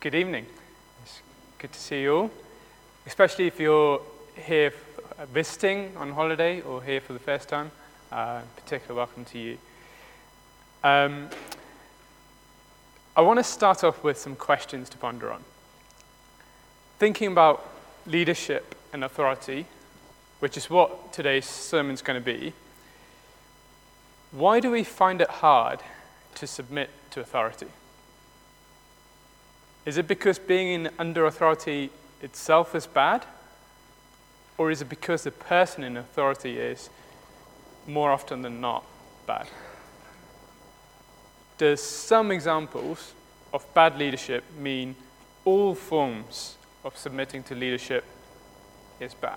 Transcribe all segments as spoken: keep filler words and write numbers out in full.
Good evening. It's good to see you all, especially if you're here f- visiting on holiday or here for the first time. Uh, in particular, welcome to you. Um, I want to start off with some questions to ponder on. Thinking about leadership and authority, which is what today's sermon is going to be, why do we find it hard to submit to authority? Is it because being in, under authority itself is bad? Or is it because the person in authority is, more often than not, bad? Does some examples of bad leadership mean all forms of submitting to leadership is bad?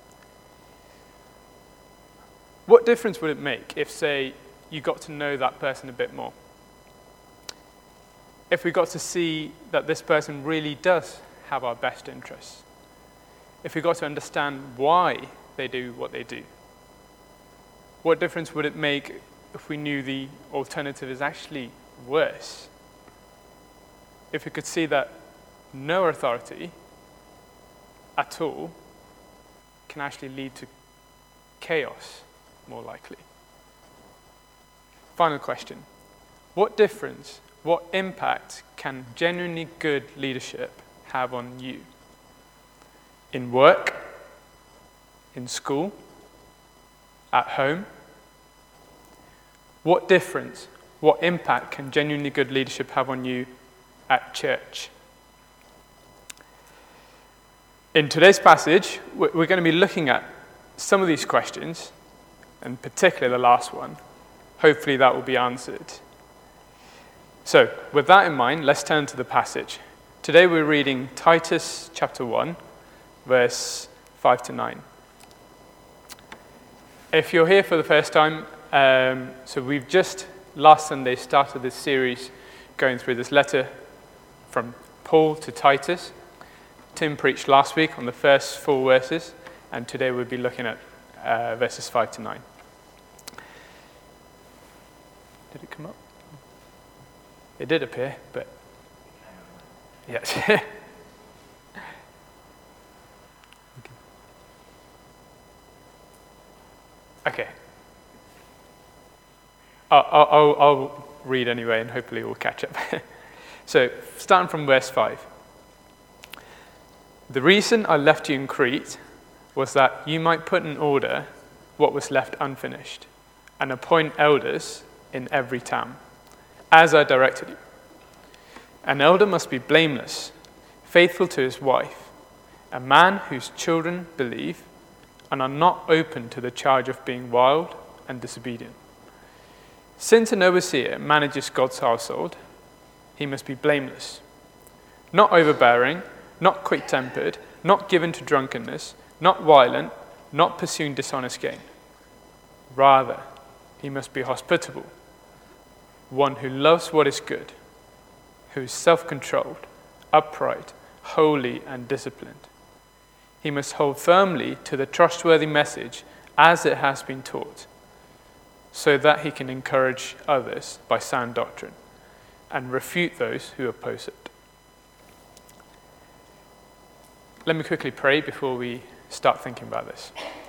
What difference would it make if, say, you got to know that person a bit more? If we got to see that this person really does have our best interests? If we got to understand why they do what they do? What difference would it make if we knew the alternative is actually worse? If we could see that no authority at all can actually lead to chaos, more likely. Final question. What difference, what impact can genuinely good leadership have on you? In work, in school, at home? What difference, what impact can genuinely good leadership have on you at church? In today's passage, we're going to be looking at some of these questions, and particularly the last one. Hopefully that will be answered. So, with that in mind, let's turn to the passage. Today we're reading Titus chapter one, verse five to nine. If you're here for the first time, um, so we've just last Sunday started this series going through this letter from Paul to Titus. Tim preached last week on the first four verses, and today we'll be looking at uh, verses five to nine. Did it come up? It did appear, but yes. Okay. I'll, I'll, I'll read anyway, and hopefully we'll catch up. So, starting from verse five. The reason I left you in Crete was that you might put in order what was left unfinished, and appoint elders in every town, as I directed you. An elder must be blameless, faithful to his wife, a man whose children believe and are not open to the charge of being wild and disobedient. Since an overseer manages God's household, he must be blameless, not overbearing, not quick-tempered, not given to drunkenness, not violent, not pursuing dishonest gain. Rather, he must be hospitable, one who loves what is good, who is self-controlled, upright, holy, and disciplined. He must hold firmly to the trustworthy message as it has been taught, so that he can encourage others by sound doctrine and refute those who oppose it. Let me quickly pray before we start thinking about this.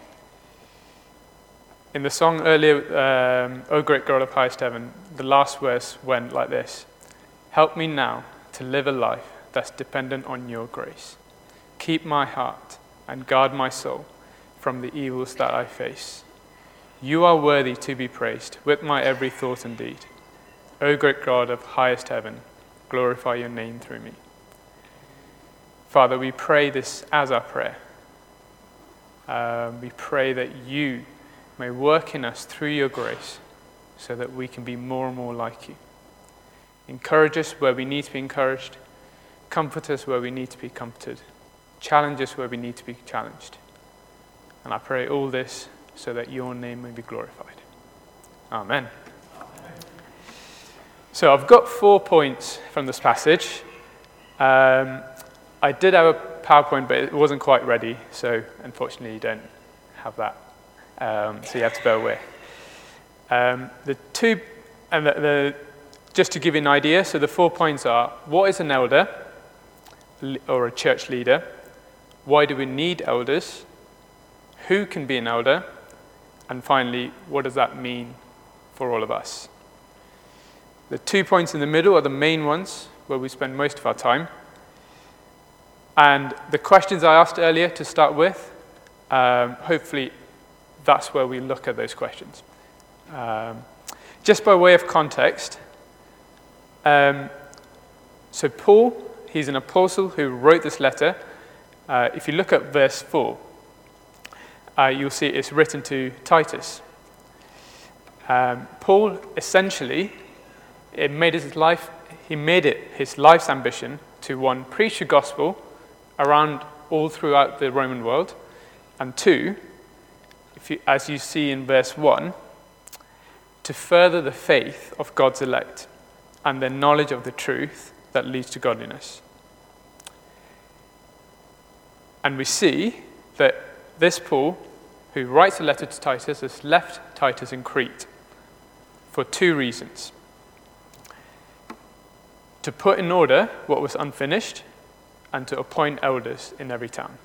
In the song earlier, um, O great God of highest heaven, the last verse went like this: help me now to live a life that's dependent on your grace. Keep my heart and guard my soul from the evils that I face. You are worthy to be praised with my every thought and deed. O great God of highest heaven, glorify your name through me. Father, we pray this as our prayer. Um, we pray that you may work in us through your grace so that we can be more and more like you. Encourage us where we need to be encouraged. Comfort us where we need to be comforted. Challenge us where we need to be challenged. And I pray all this so that your name may be glorified. Amen. Amen. So I've got four points from this passage. Um, I did have a PowerPoint, but it wasn't quite ready, so unfortunately you don't have that. Um, so you have to bear with. Um, the two, and the, the, just to give you an idea, so the four points are: what is an elder? or a church leader? Why do we need elders? Who can be an elder? And finally, what does that mean for all of us? The two points in the middle are the main ones where we spend most of our time. And the questions I asked earlier to start with, um, hopefully that's where we look at those questions. Um, just by way of context, um, so Paul, he's an apostle who wrote this letter. Uh, if you look at verse four, uh, you'll see it's written to Titus. Um, Paul essentially, it made his life, he made it his life's ambition to, one, preach the gospel around all throughout the Roman world, and two, if you, as you see in verse one, to further the faith of God's elect and their knowledge of the truth that leads to godliness. And we see that this Paul, who writes a letter to Titus, has left Titus in Crete for two reasons. To put in order what was unfinished and to appoint elders in every town.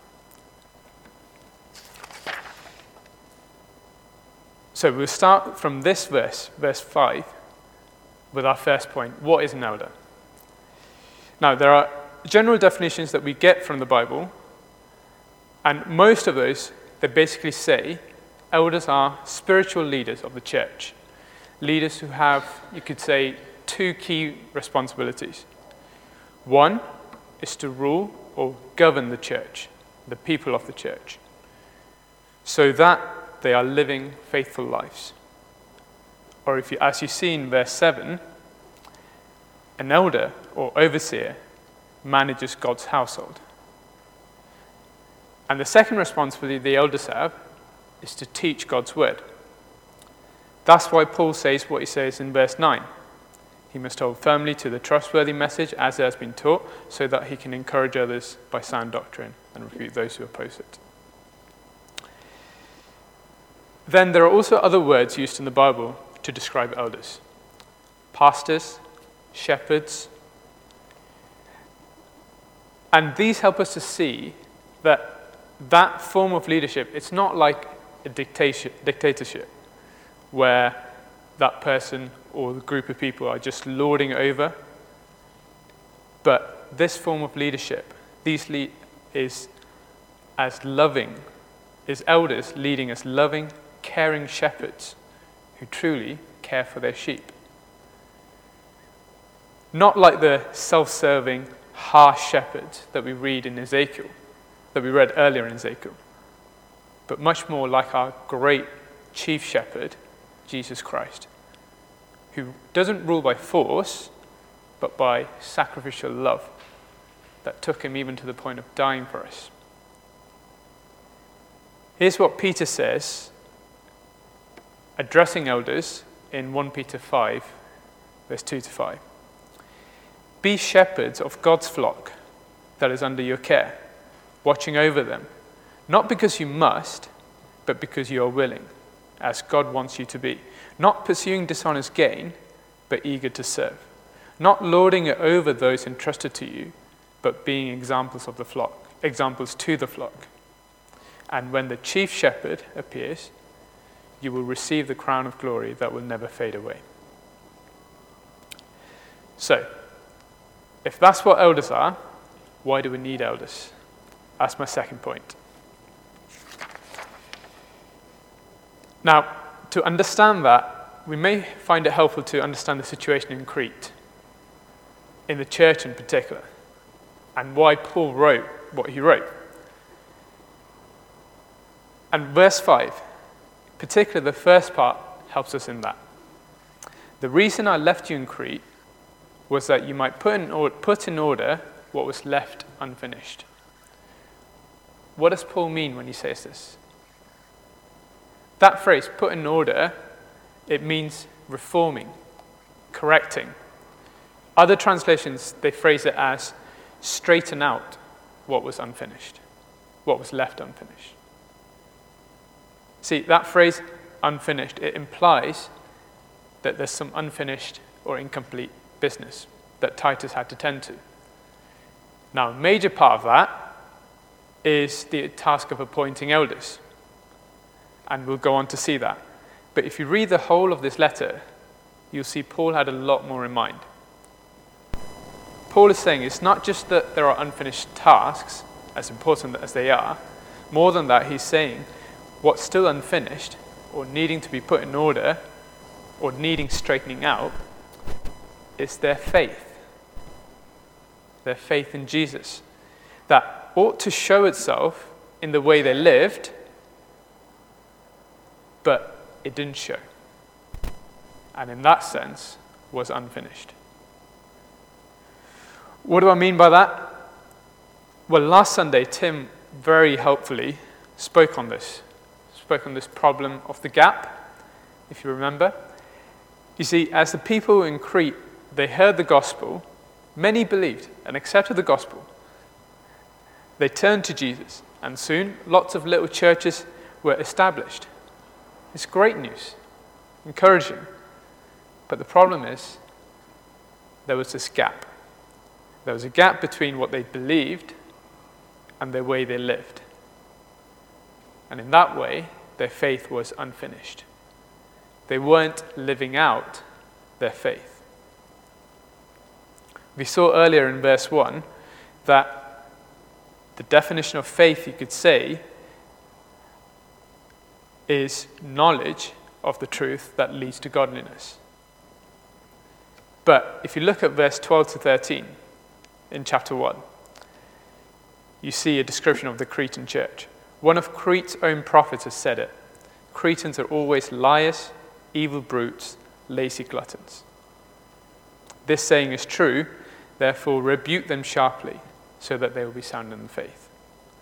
So we'll start from this verse, verse five, with our first point. What is an elder? Now, there are general definitions that we get from the Bible, and most of those, they basically say elders are spiritual leaders of the church. Leaders who have, you could say, two key responsibilities. One is to rule or govern the church, the people of the church, so that they are living faithful lives. Or if you, as you see in verse seven, an elder or overseer manages God's household. And the second responsibility the elders have is to teach God's word. That's why Paul says what he says in verse nine. He must hold firmly to the trustworthy message as it has been taught, so that he can encourage others by sound doctrine and refute those who oppose it. Then there are also other words used in the Bible to describe elders. Pastors, shepherds. And these help us to see that that form of leadership, it's not like a dictatorship where that person or the group of people are just lording over. But this form of leadership, these lead, is as loving, is elders leading as loving, caring shepherds who truly care for their sheep. Not like the self-serving, harsh shepherds that we read in Ezekiel, that we read earlier in Ezekiel, but much more like our great chief shepherd, Jesus Christ, who doesn't rule by force, but by sacrificial love that took him even to the point of dying for us. Here's what Peter says, addressing elders in First Peter five, verse two to five. Be shepherds of God's flock that is under your care, watching over them, not because you must, but because you are willing, as God wants you to be, not pursuing dishonest gain, but eager to serve, not lording it over those entrusted to you, but being examples of the flock, examples to the flock. And when the chief shepherd appears, you will receive the crown of glory that will never fade away. So, if that's what elders are, why do we need elders? That's my second point. Now, to understand that, we may find it helpful to understand the situation in Crete, in the church in particular, and why Paul wrote what he wrote. And verse five, particularly the first part, helps us in that. The reason I left you in Crete was that you might put in order, put in order what was left unfinished. What does Paul mean when he says this? That phrase, put in order, it means reforming, correcting. Other translations, they phrase it as straighten out what was unfinished, what was left unfinished. See, that phrase, unfinished, it implies that there's some unfinished or incomplete business that Titus had to tend to. Now, a major part of that is the task of appointing elders. And we'll go on to see that. But if you read the whole of this letter, you'll see Paul had a lot more in mind. Paul is saying it's not just that there are unfinished tasks, as important as they are. More than that, he's saying what's still unfinished, or needing to be put in order, or needing straightening out, is their faith. Their faith in Jesus. That ought to show itself in the way they lived, but it didn't show. And in that sense, was unfinished. What do I mean by that? Well, last Sunday, Tim very helpfully spoke on this. Spoke on this problem of the gap, if you remember. You see, as the people in Crete, they heard the gospel, many believed and accepted the gospel. They turned to Jesus, and soon lots of little churches were established. It's great news, encouraging. But the problem is, there was this gap. There was a gap between what they believed and the way they lived. And in that way, their faith was unfinished. They weren't living out their faith. We saw earlier in verse one that the definition of faith, you could say, is knowledge of the truth that leads to godliness. But if you look at verse twelve to thirteen in chapter one, you see a description of the Cretan church. One of Crete's own prophets has said it. Cretans are always liars, evil brutes, lazy gluttons. This saying is true, therefore rebuke them sharply, so that they will be sound in the faith.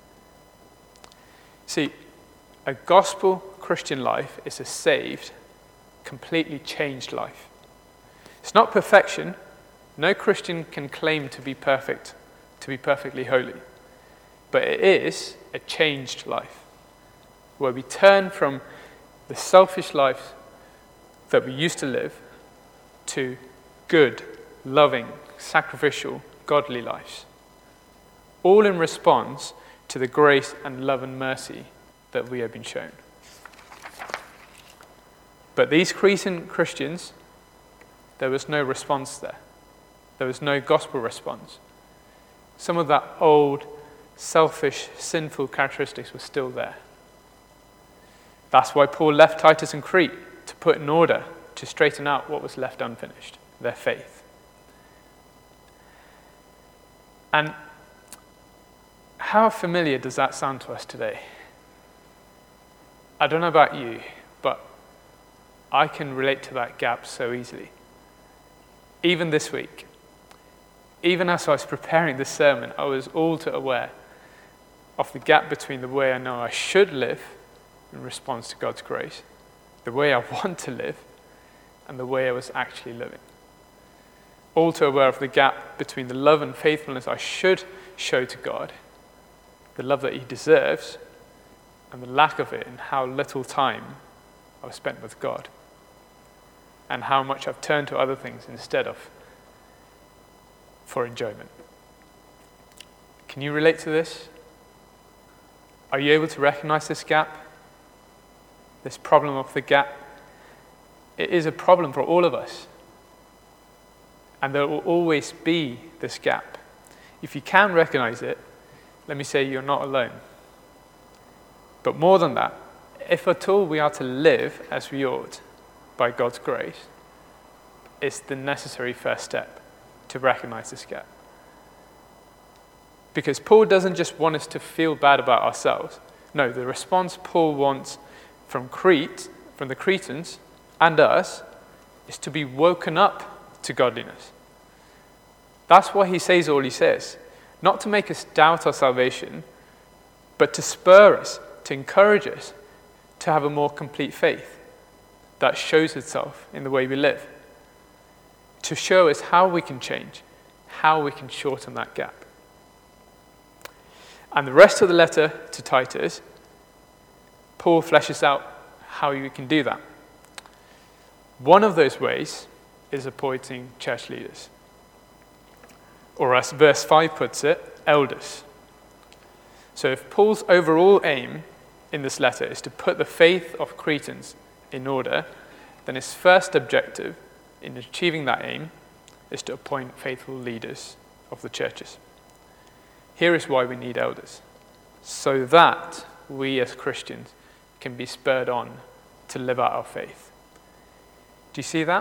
See, a gospel Christian life is a saved, completely changed life. It's not perfection. No Christian can claim to be perfect, to be perfectly holy. But it is a changed life, where we turn from the selfish life that we used to live to good, loving, sacrificial, godly lives. All in response to the grace and love and mercy that we have been shown. But these Cretan Christians, there was no response there. There was no gospel response. Some of that old, selfish, sinful characteristics were still there. That's why Paul left Titus in Crete, to put in order, to straighten out what was left unfinished, their faith. And how familiar does that sound to us today? I don't know about you, but I can relate to that gap so easily. Even this week, even as I was preparing this sermon, I was all too aware of the gap between the way I know I should live in response to God's grace, the way I want to live, and the way I was actually living. All too aware of the gap between the love and faithfulness I should show to God, the love that He deserves, and the lack of it in how little time I've spent with God, and how much I've turned to other things instead of for enjoyment. Can you relate to this? Are you able to recognize this gap? This problem of the gap? It is a problem for all of us. And there will always be this gap. If you can recognize it, let me say you're not alone. But more than that, if at all we are to live as we ought by God's grace, it's the necessary first step to recognize this gap. Because Paul doesn't just want us to feel bad about ourselves. No, the response Paul wants from Crete, from the Cretans, and us, is to be woken up to godliness. That's why he says all he says. Not to make us doubt our salvation, but to spur us, to encourage us to have a more complete faith that shows itself in the way we live. To show us how we can change, how we can shorten that gap. And the rest of the letter to Titus, Paul fleshes out how you can do that. One of those ways is appointing church leaders. Or as verse five puts it, elders. So if Paul's overall aim in this letter is to put the faith of Cretans in order, then his first objective in achieving that aim is to appoint faithful leaders of the churches. Here is why we need elders, so that we as Christians can be spurred on to live out our faith. Do you see that?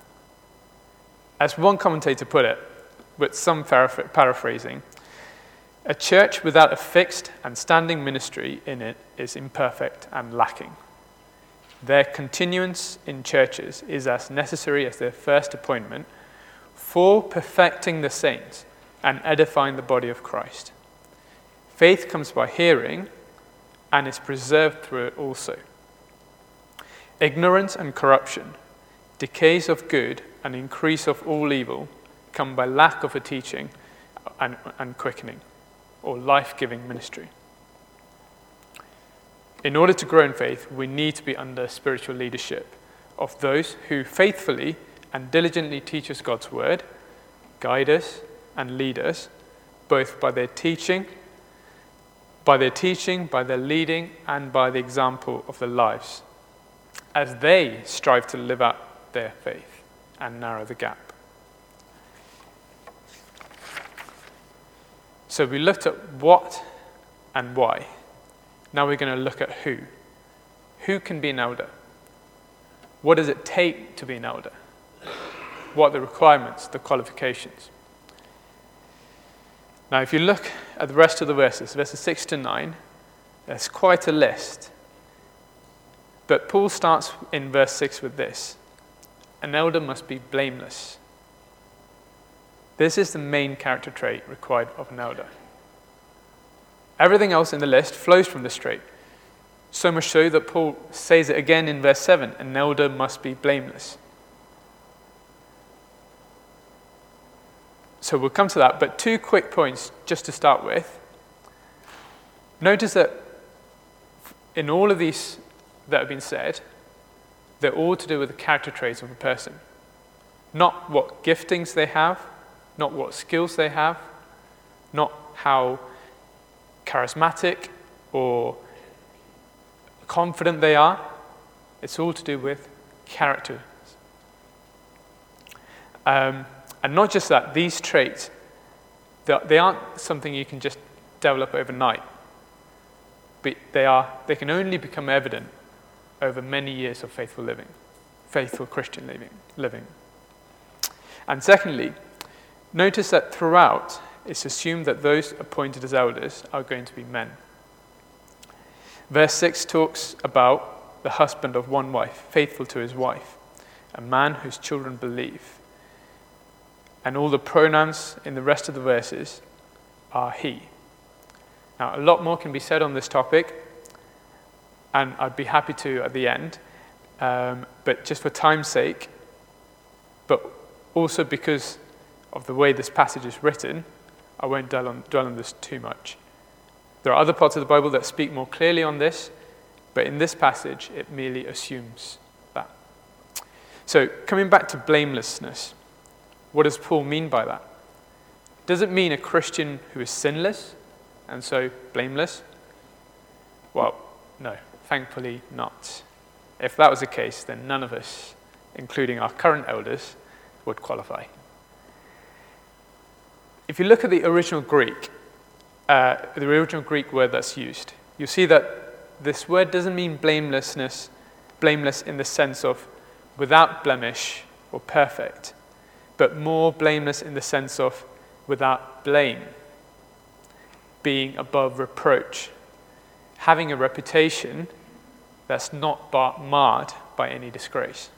As one commentator put it, with some paraphrasing, a church without a fixed and standing ministry in it is imperfect and lacking. Their continuance in churches is as necessary as their first appointment for perfecting the saints and edifying the body of Christ. Faith comes by hearing and is preserved through it also. Ignorance and corruption, decays of good and increase of all evil come by lack of a teaching and, and quickening or life-giving ministry. In order to grow in faith, we need to be under spiritual leadership of those who faithfully and diligently teach us God's word, guide us and lead us, both by their teaching, by their teaching, by their leading, and by the example of their lives, as they strive to live out their faith and narrow the gap. So we looked at what and why. Now we're going to look at who. Who can be an elder? What does it take to be an elder? What are the requirements, the qualifications? Now if you look at the rest of the verses, verses six to nine, there's quite a list. But Paul starts in verse six with this: an elder must be blameless. This is the main character trait required of an elder. Everything else in the list flows from this trait, so much so that Paul says it again in verse seven, an elder must be blameless. So we'll come to that, but two quick points just to start with. Notice that in all of these that have been said, they're all to do with the character traits of a person. Not what giftings they have, not what skills they have, not how charismatic or confident they are. It's all to do with character. Um, and not just that, these traits, they aren't something you can just develop overnight. But they are, they can only become evident over many years of faithful living, faithful Christian living. living. And secondly, notice that throughout, it's assumed that those appointed as elders are going to be men. Verse six talks about the husband of one wife, faithful to his wife, a man whose children believe. And all the pronouns in the rest of the verses are he. Now, a lot more can be said on this topic, and I'd be happy to at the end, um, but just for time's sake, but also because of the way this passage is written, I won't dwell on, dwell on this too much. There are other parts of the Bible that speak more clearly on this, but in this passage, it merely assumes that. So, coming back to blamelessness, what does Paul mean by that? Does it mean a Christian who is sinless and so blameless? Well, no, thankfully not. If that was the case, then none of us, including our current elders, would qualify. If you look at the original Greek, uh, the original Greek word that's used, you'll see that this word doesn't mean blamelessness, blameless in the sense of without blemish or perfect, but more blameless in the sense of without blame, being above reproach, having a reputation that's not bar- marred by any disgrace.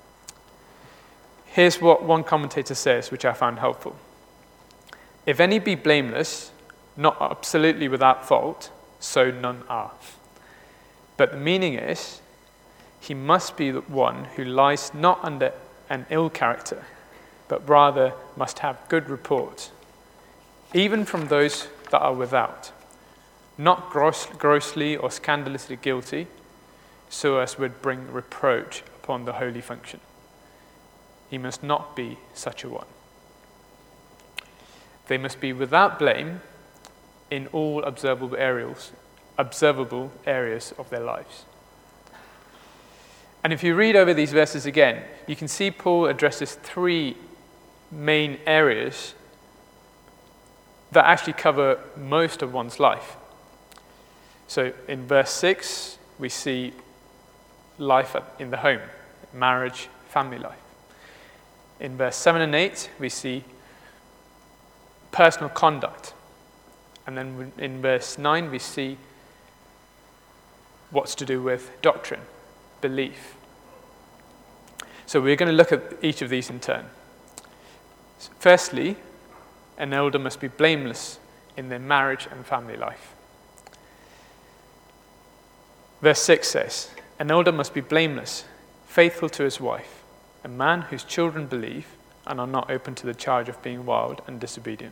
Here's what one commentator says, which I found helpful. If any be blameless, not absolutely without fault, so none are. But the meaning is, he must be the one who lies not under an ill character, but rather must have good report, even from those that are without, not gross, grossly or scandalously guilty, so as would bring reproach upon the holy function. He must not be such a one. They must be without blame in all observable areas, observable areas of their lives. And if you read over these verses again, you can see Paul addresses three main areas that actually cover most of one's life. So in verse six, we see life in the home, marriage, family life. In verse seven and eight, we see personal conduct. And then in verse nine, we see what's to do with doctrine, belief. So we're going to look at each of these in turn. Firstly, an elder must be blameless in their marriage and family life. Verse six says, an elder must be blameless, faithful to his wife, a man whose children believe and are not open to the charge of being wild and disobedient.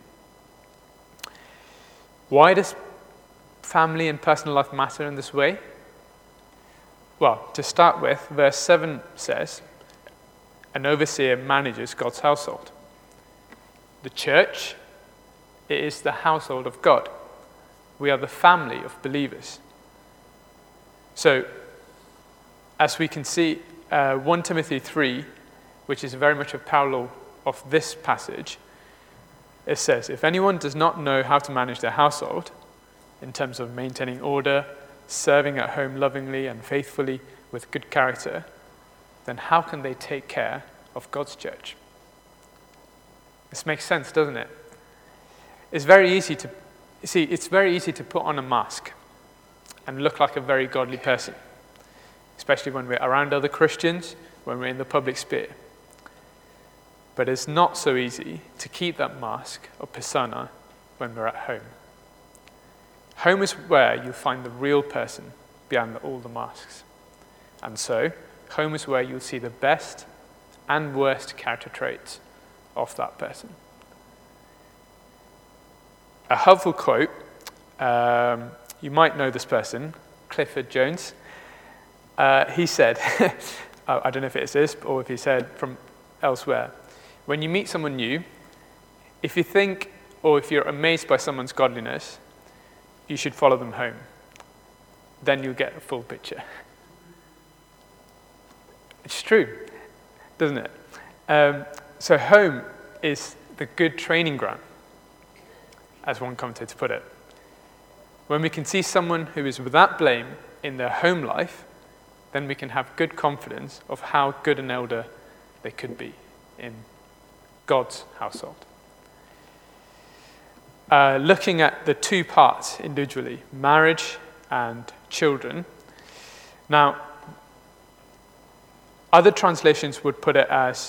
Why does family and personal life matter in this way? Well, to start with, verse seven says, an overseer manages God's household. The church, it is the household of God. We are the family of believers. So, as we can see, uh, First Timothy three, which is very much a parallel of this passage, it says, if anyone does not know how to manage their household, in terms of maintaining order, serving at home lovingly and faithfully with good character, then how can they take care of God's church? This makes sense, doesn't it? It's very easy to see, it's very easy to put on a mask and look like a very godly person, especially when we're around other Christians, when we're in the public sphere. But it's not so easy to keep that mask or persona when we're at home. Home is where you'll find the real person behind all the masks. And so, home is where you'll see the best and worst character traits of that person. A helpful quote, um, you might know this person, Clifford Jones. Uh, he said, I don't know if it's this or if he said from elsewhere, when you meet someone new, if you think or if you're amazed by someone's godliness, you should follow them home. Then you'll get a full picture. It's true, doesn't it? Um, so home is the good training ground, as one commentator put it. When we can see someone who is without blame in their home life, then we can have good confidence of how good an elder they could be in God's household. Uh, looking at the two parts individually, marriage and children. Now, other translations would put it as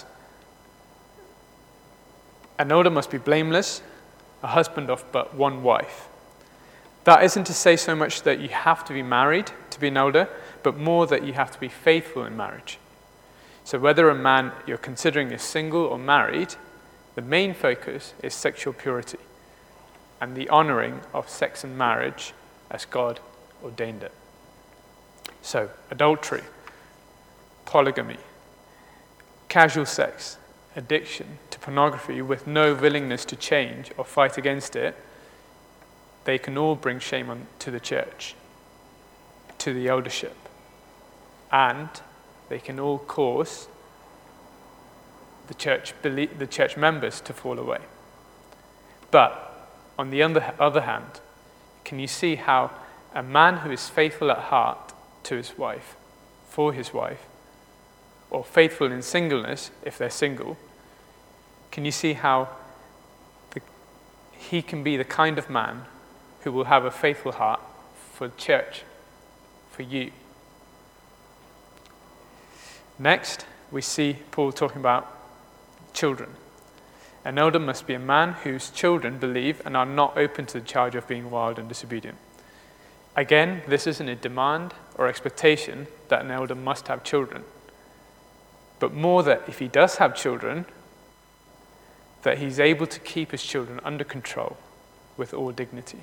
an elder must be blameless, a husband of but one wife. That isn't to say so much that you have to be married to be an elder, but more that you have to be faithful in marriage. So whether a man you're considering is single or married, the main focus is sexual purity and the honoring of sex and marriage as God ordained it. So, adultery, polygamy, casual sex, addiction to pornography with no willingness to change or fight against it, they can all bring shame on to the church, to the eldership, and they can all cause the church the church members to fall away. But on the other hand, can you see how a man who is faithful at heart to his wife, for his wife, or faithful in singleness if they're single, can you see how the, he can be the kind of man who will have a faithful heart for the church, for you? Next, we see Paul talking about children. An elder must be a man whose children believe and are not open to the charge of being wild and disobedient. Again, this isn't a demand or expectation that an elder must have children, but more that if he does have children, that he's able to keep his children under control with all dignity.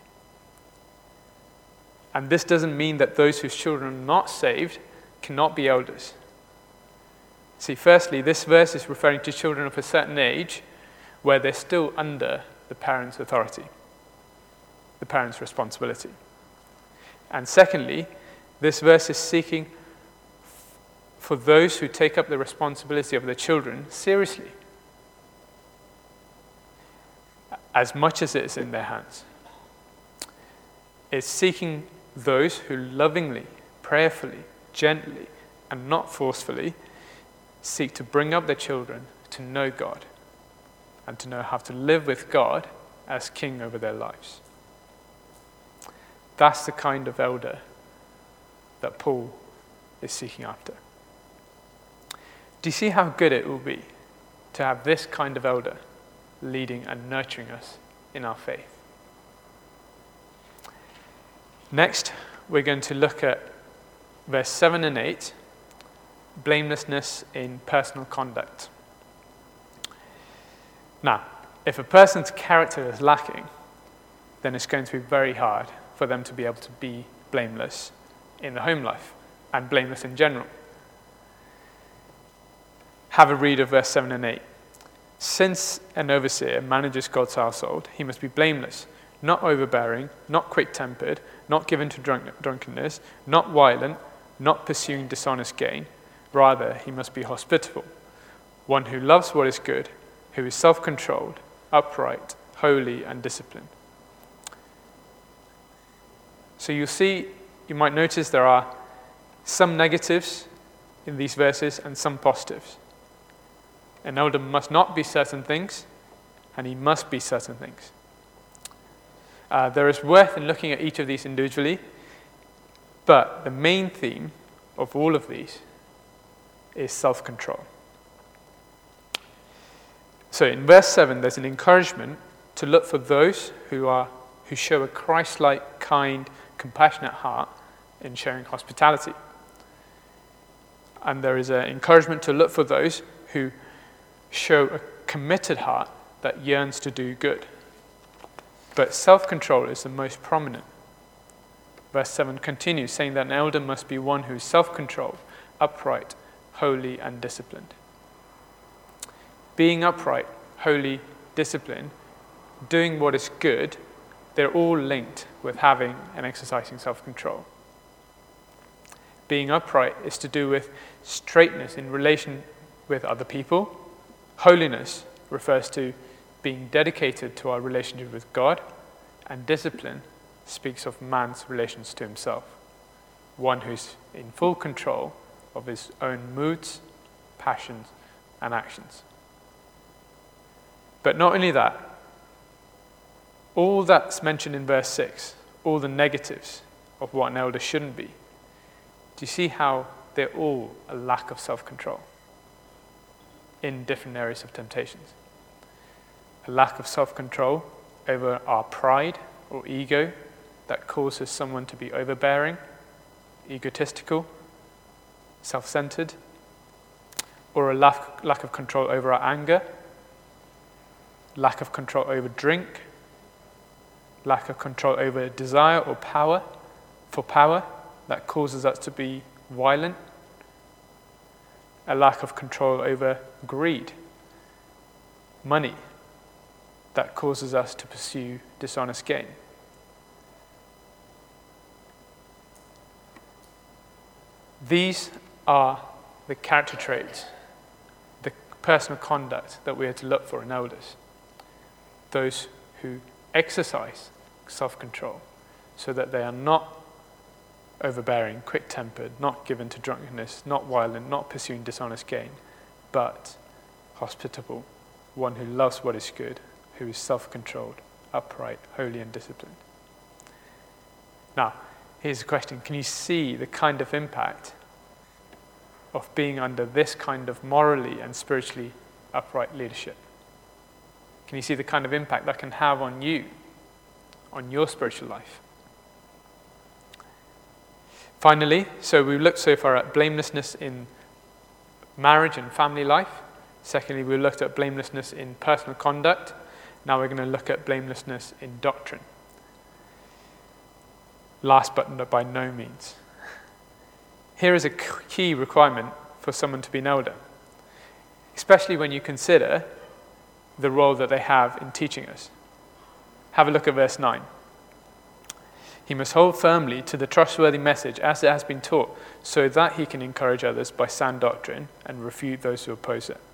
And this doesn't mean that those whose children are not saved cannot be elders. See, firstly, this verse is referring to children of a certain age where they're still under the parents' authority. the parent's responsibility. And secondly, this verse is seeking for those who take up the responsibility of their children seriously, as much as it is in their hands. It's seeking those who lovingly, prayerfully, gently, and not forcefully seek to bring up their children to know God and to know how to live with God as King over their lives. That's the kind of elder that Paul is seeking after. Do you see how good it will be to have this kind of elder leading and nurturing us in our faith? Next, we're going to look at verse seven and eight, blamelessness in personal conduct. Now, if a person's character is lacking, then it's going to be very hard for them to be able to be blameless in the home life and blameless in general. Have a read of verse seven and eight. Since an overseer manages God's household, he must be blameless, not overbearing, not quick-tempered, not given to drunk- drunkenness, not violent, not pursuing dishonest gain. Rather, he must be hospitable, one who loves what is good, who is self-controlled, upright, holy, and disciplined. So you'll see, you might notice there are some negatives in these verses and some positives. An elder must not be certain things, and he must be certain things. Uh, there is worth in looking at each of these individually, but the main theme of all of these is self-control. So in verse seven, there's an encouragement to look for those who are who show a Christ-like, kind, compassionate heart in showing hospitality. And there is an encouragement to look for those who show a committed heart that yearns to do good. But self-control is the most prominent. Verse seven continues, saying that an elder must be one who is self-controlled, upright, holy, and disciplined. Being upright, holy, disciplined, doing what is good, they're all linked with having and exercising self-control. Being upright is to do with straightness in relation with other people. Holiness refers to being dedicated to our relationship with God, and discipline speaks of man's relations to himself, one who's in full control of his own moods, passions, and actions. But not only that, all that's mentioned in verse six, all the negatives of what an elder shouldn't be, do you see how they're all a lack of self-control in different areas of temptations? A lack of self-control over our pride or ego that causes someone to be overbearing, egotistical, self-centered, or a lack, lack of control over our anger, lack of control over drink, lack of control over desire or power, for power that causes us to be violent, a lack of control over greed, money, that causes us to pursue dishonest gain. These are the character traits, the personal conduct that we are to look for in elders. Those who exercise self-control so that they are not overbearing, quick-tempered, not given to drunkenness, not violent, not pursuing dishonest gain, but hospitable, one who loves what is good, who is self-controlled, upright, holy, and disciplined. Now, here's a question. Can you see the kind of impact of being under this kind of morally and spiritually upright leadership? Can you see the kind of impact that can have on you, on your spiritual life? Finally, so we've looked so far at blamelessness in marriage and family life. Secondly, we looked at blamelessness in personal conduct. Now we're going to look at blamelessness in doctrine. Last but by no means. Here is a key requirement for someone to be an elder, especially when you consider the role that they have in teaching us. Have a look at verse nine. He must hold firmly to the trustworthy message as it has been taught, so that he can encourage others by sound doctrine and refute those who oppose it.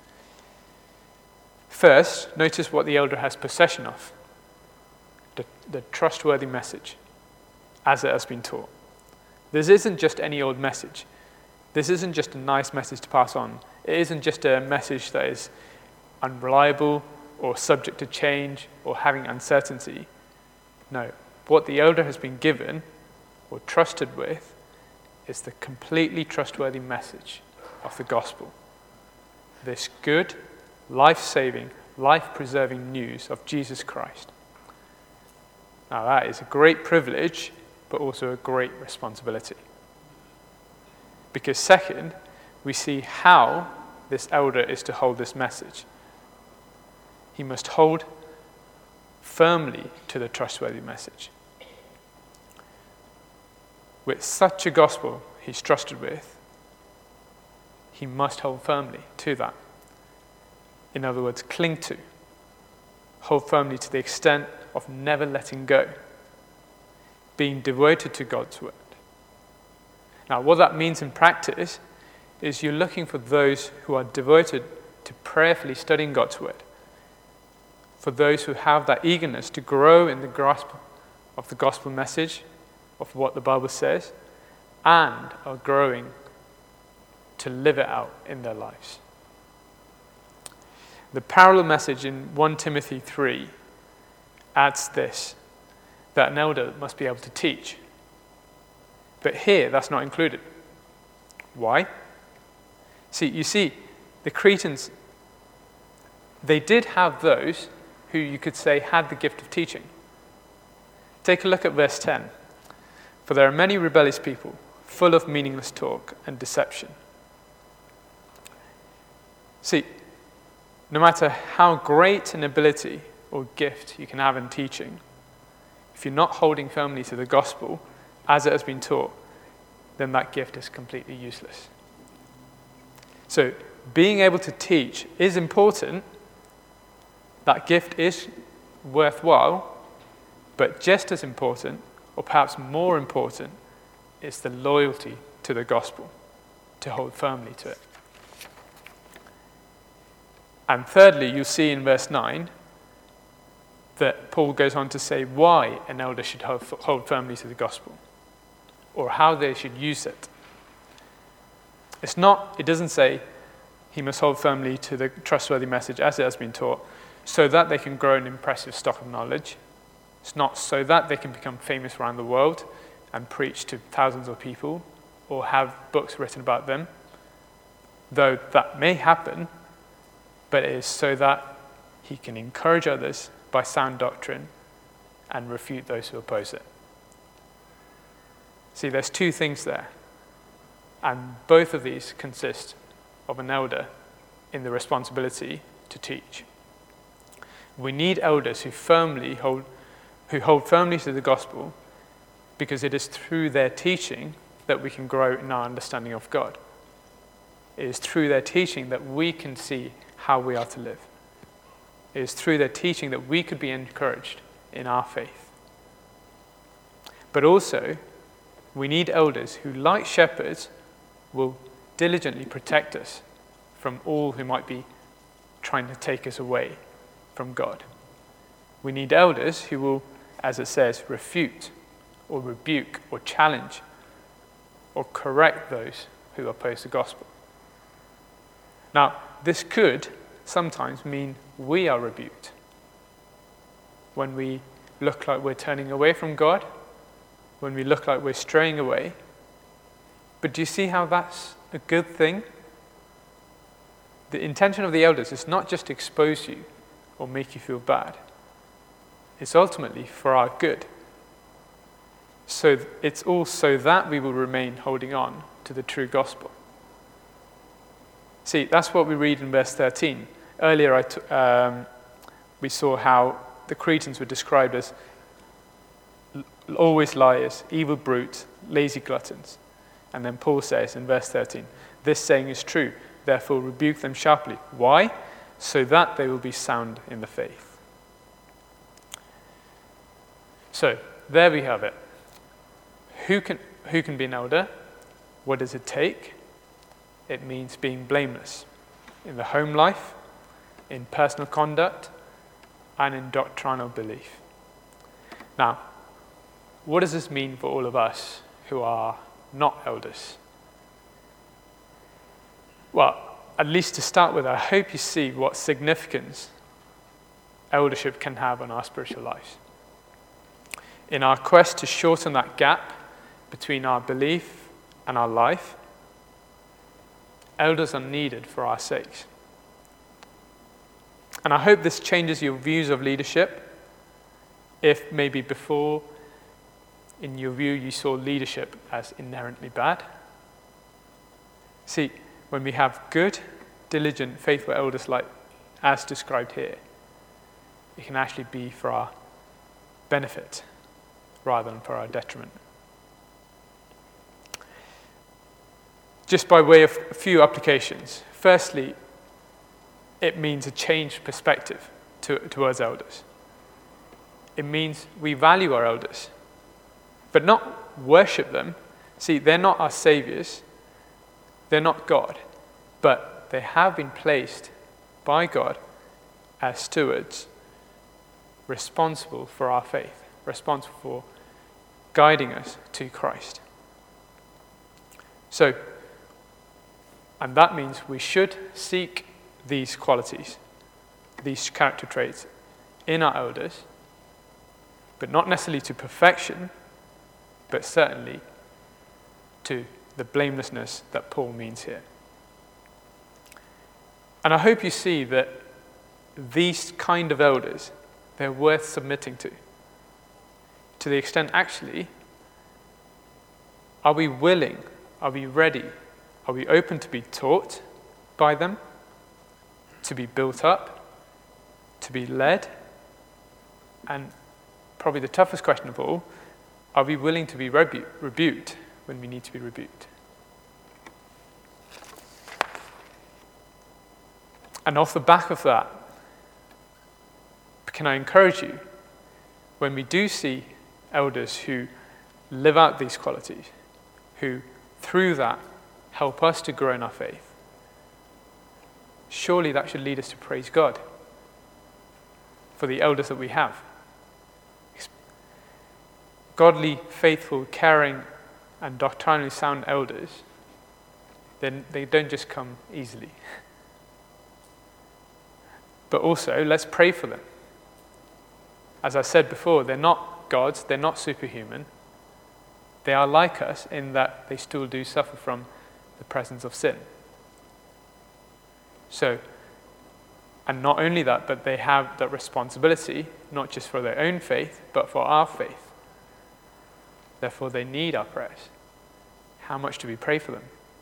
First, notice what the elder has possession of, the, the trustworthy message as it has been taught. This isn't just any old message. This isn't just a nice message to pass on. It isn't just a message that is unreliable or subject to change or having uncertainty. No, what the elder has been given or trusted with is the completely trustworthy message of the gospel. This good, life-saving, life-preserving news of Jesus Christ. Now that is a great privilege, but also a great responsibility. Because second, we see how this elder is to hold this message. He must hold firmly to the trustworthy message. With such a gospel he's trusted with, he must hold firmly to that. In other words, cling to. Hold firmly to the extent of never letting go. Being devoted to God's word. Now, what that means in practice is you're looking for those who are devoted to prayerfully studying God's word. For those who have that eagerness to grow in the grasp of the gospel message, of what the Bible says, and are growing to live it out in their lives. The parallel message in First Timothy three adds this, that an elder must be able to teach. But here, that's not included. Why? See, you see, the Cretans, they did have those who you could say had the gift of teaching. Take a look at verse ten. For there are many rebellious people, full of meaningless talk and deception. See, no matter how great an ability or gift you can have in teaching, if you're not holding firmly to the gospel as it has been taught, then that gift is completely useless. So, being able to teach is important. That gift is worthwhile, but just as important, or perhaps more important, is the loyalty to the gospel, to hold firmly to it. And thirdly, you'll see in verse nine that Paul goes on to say why an elder should hold firmly to the gospel, or how they should use it. It's not, it doesn't say he must hold firmly to the trustworthy message as it has been taught, so that they can grow an impressive stock of knowledge. It's not so that they can become famous around the world and preach to thousands of people or have books written about them, though that may happen, but it is so that he can encourage others by sound doctrine and refute those who oppose it. See, there's two things there, and both of these consist of an elder in the responsibility to teach. We need elders who firmly hold, who hold firmly to the gospel, because it is through their teaching that we can grow in our understanding of God. It is through their teaching that we can see how we are to live. It is through their teaching that we could be encouraged in our faith. But also, we need elders who, like shepherds, will diligently protect us from all who might be trying to take us away from God. We need elders who will, as it says, refute or rebuke or challenge or correct those who oppose the gospel. Now, this could sometimes mean we are rebuked when we look like we're turning away from God, when we look like we're straying away. But do you see how that's a good thing? The intention of the elders is not just to expose you or make you feel bad. It's ultimately for our good. So it's all so that we will remain holding on to the true gospel. See, that's what we read in verse thirteen. Earlier I t- um, we saw how the Cretans were described as l- always liars, evil brutes, lazy gluttons. And then Paul says in verse thirteen, this saying is true, therefore rebuke them sharply. Why? So that they will be sound in the faith. So, there we have it. who can, who can be an elder? What does it take? It means being blameless in the home life, in personal conduct, and in doctrinal belief. Now, what does this mean for all of us who are not elders? Well, at least to start with, I hope you see what significance eldership can have on our spiritual lives. In our quest to shorten that gap between our belief and our life, elders are needed for our sakes. And I hope this changes your views of leadership. If maybe before, in your view, you saw leadership as inherently bad. See, when we have good, diligent, faithful elders like as described here, it can actually be for our benefit rather than for our detriment. Just by way of a few applications. Firstly, it means a changed perspective to, towards elders. It means we value our elders, but not worship them. See, they're not our saviors. They're not God, but they have been placed by God as stewards responsible for our faith, responsible for guiding us to Christ. So, and that means we should seek these qualities, these character traits in our elders, but not necessarily to perfection, but certainly to the blamelessness that Paul means here. And I hope you see that these kind of elders, they're worth submitting to. To the extent, actually, are we willing, are we ready, are we open to be taught by them, to be built up, to be led, and probably the toughest question of all, are we willing to be rebu- rebuked when we need to be rebuked? And off the back of that, can I encourage you, when we do see elders who live out these qualities, who through that help us to grow in our faith, surely that should lead us to praise God for the elders that we have. Godly, faithful, caring, and doctrinally sound elders, then they don't just come easily. But also, let's pray for them. As I said before, they're not gods, they're not superhuman. They are like us in that they still do suffer from the presence of sin. So, and not only that, but they have that responsibility, not just for their own faith, but for our faith. Therefore, they need our prayers. How much do we pray for them?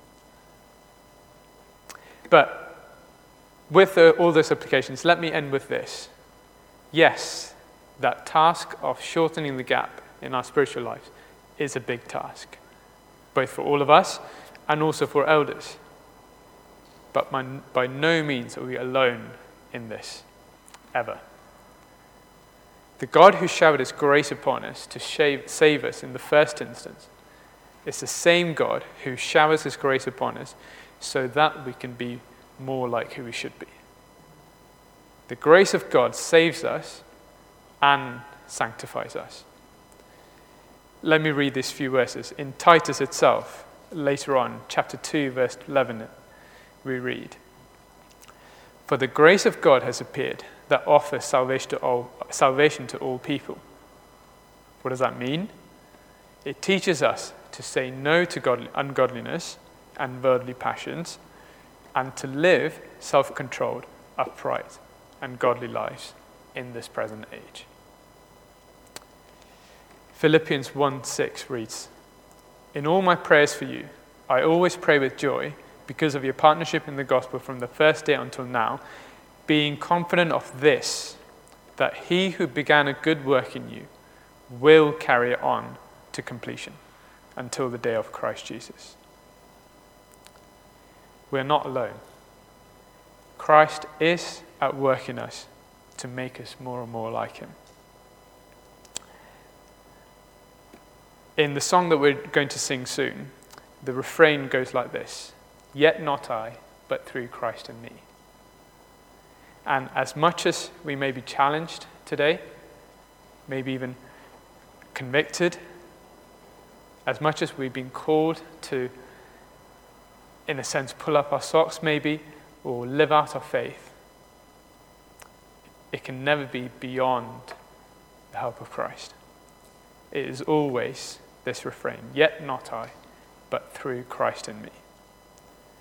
But with the, all those applications, let me end with this. Yes, that task of shortening the gap in our spiritual lives is a big task, both for all of us and also for elders. But by, by no means are we alone in this, ever. The God who showered his grace upon us to shave, save us in the first instance is the same God who showers his grace upon us so that we can be more like who we should be. The grace of God saves us and sanctifies us. Let me read these few verses. In Titus itself, later on, chapter two, verse eleven, we read, "For the grace of God has appeared that offers salvation to all, salvation to all people." What does that mean? It teaches us to say no to godly, ungodliness and worldly passions, and to live self-controlled, upright, and godly lives in this present age. Philippians one six reads, "In all my prayers for you, I always pray with joy because of your partnership in the gospel from the first day until now, being confident of this, that he who began a good work in you will carry it on to completion until the day of Christ Jesus." We're not alone. Christ is at work in us to make us more and more like him. In the song that we're going to sing soon, the refrain goes like this: "Yet not I, but through Christ in me." And as much as we may be challenged today, maybe even convicted, as much as we've been called to, in a sense, pull up our socks maybe, or live out our faith, it can never be beyond the help of Christ. It is always this refrain: "Yet not I, but through Christ in me."